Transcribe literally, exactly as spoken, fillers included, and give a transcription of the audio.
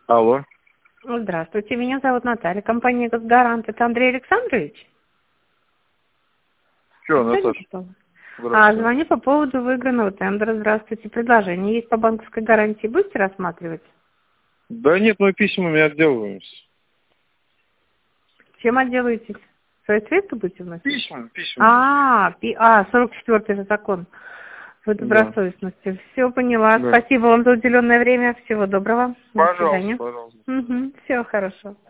Алло. Здравствуйте, меня зовут Наталья, компания «Газгарант». Это Андрей Александрович? Что, Наташа? А, звоню по поводу выигранного тендера. Здравствуйте. Предложение есть по банковской гарантии. Будете рассматривать? Да нет, мы письмами отделываемся. Чем отделаетесь? Свои средства будете вносить? Письма, письма. А, пи... а, сорок четвёртый же закон по добросовестности. Все поняла. Да. Спасибо вам за уделенное время. Всего доброго. До Пожалуйста, свидания. пожалуйста. Угу. Всего хорошего.